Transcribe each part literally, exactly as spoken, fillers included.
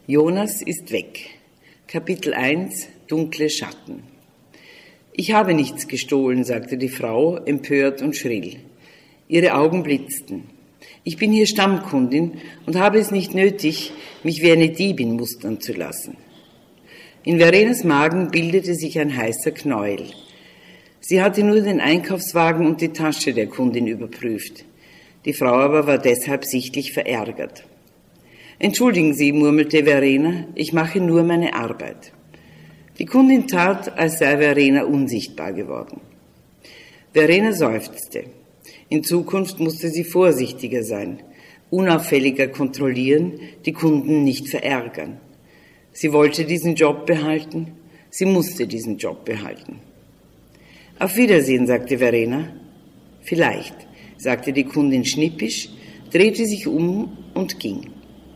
Jonas ist weg. Kapitel eins, dunkle Schatten. Ich habe nichts gestohlen, sagte die Frau, empört und schrill. Ihre Augen blitzten. Ich bin hier Stammkundin und habe es nicht nötig, mich wie eine Diebin mustern zu lassen. In Verenas Magen bildete sich ein heißer Knäuel. Sie hatte nur den Einkaufswagen und die Tasche der Kundin überprüft. Die Frau aber war deshalb sichtlich verärgert. »Entschuldigen Sie«, murmelte Verena, »ich mache nur meine Arbeit.« Die Kundin tat, als sei Verena unsichtbar geworden. Verena seufzte. In Zukunft musste sie vorsichtiger sein, unauffälliger kontrollieren, die Kunden nicht verärgern. Sie wollte diesen Job behalten, sie musste diesen Job behalten. »Auf Wiedersehen«, sagte Verena. »Vielleicht«, sagte die Kundin schnippisch, drehte sich um und ging.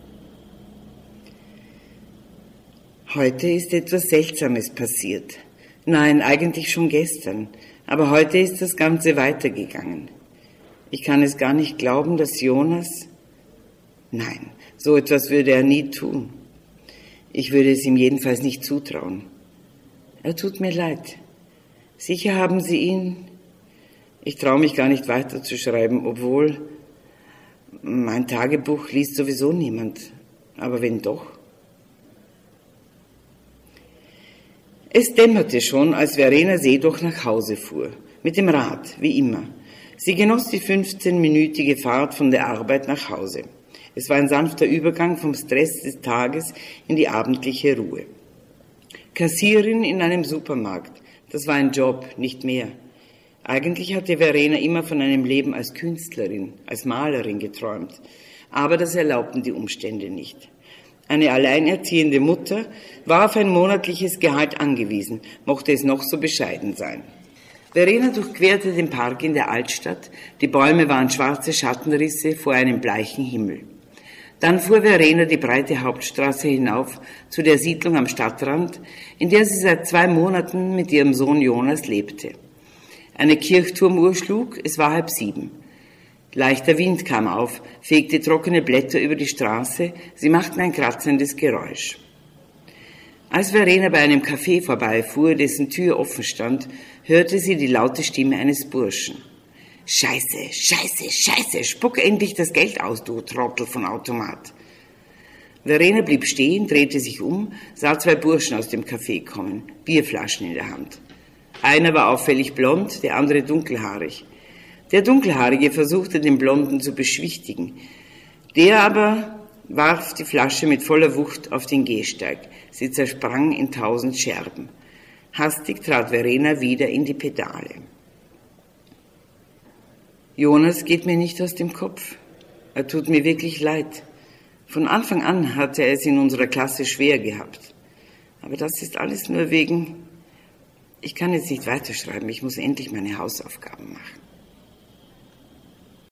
Heute ist etwas Seltsames passiert. Nein, eigentlich schon gestern, aber heute ist das Ganze weitergegangen. Ich kann es gar nicht glauben, dass Jonas... Nein, so etwas würde er nie tun. Ich würde es ihm jedenfalls nicht zutrauen. Er tut mir leid. Sicher haben Sie ihn... Ich traue mich gar nicht weiterzuschreiben, obwohl mein Tagebuch liest sowieso niemand. Aber wenn doch... Es dämmerte schon, als Verena Seedoch nach Hause fuhr. Mit dem Rad, wie immer. Sie genoss die fünfzehnminütige Fahrt von der Arbeit nach Hause. Es war ein sanfter Übergang vom Stress des Tages in die abendliche Ruhe. Kassierin in einem Supermarkt, das war ein Job, nicht mehr. Eigentlich hatte Verena immer von einem Leben als Künstlerin, als Malerin geträumt. Aber das erlaubten die Umstände nicht. Eine alleinerziehende Mutter war auf ein monatliches Gehalt angewiesen, mochte es noch so bescheiden sein. Verena durchquerte den Park in der Altstadt, die Bäume waren schwarze Schattenrisse vor einem bleichen Himmel. Dann fuhr Verena die breite Hauptstraße hinauf zu der Siedlung am Stadtrand, in der sie seit zwei Monaten mit ihrem Sohn Jonas lebte. Eine Kirchturmuhr schlug, es war halb sieben. Leichter Wind kam auf, fegte trockene Blätter über die Straße, sie machten ein kratzendes Geräusch. Als Verena bei einem Café vorbeifuhr, dessen Tür offen stand, hörte sie die laute Stimme eines Burschen. »Scheiße, scheiße, scheiße, spuck endlich das Geld aus, du Trottel von Automat!« Verena blieb stehen, drehte sich um, sah zwei Burschen aus dem Café kommen, Bierflaschen in der Hand. Einer war auffällig blond, der andere dunkelhaarig. Der Dunkelhaarige versuchte, den Blonden zu beschwichtigen. Der aber warf die Flasche mit voller Wucht auf den Gehsteig. Sie zersprang in tausend Scherben. Hastig trat Verena wieder in die Pedale. Jonas geht mir nicht aus dem Kopf. Er tut mir wirklich leid. Von Anfang an hatte er es in unserer Klasse schwer gehabt. Aber das ist alles nur wegen... Ich kann jetzt nicht weiterschreiben, ich muss endlich meine Hausaufgaben machen.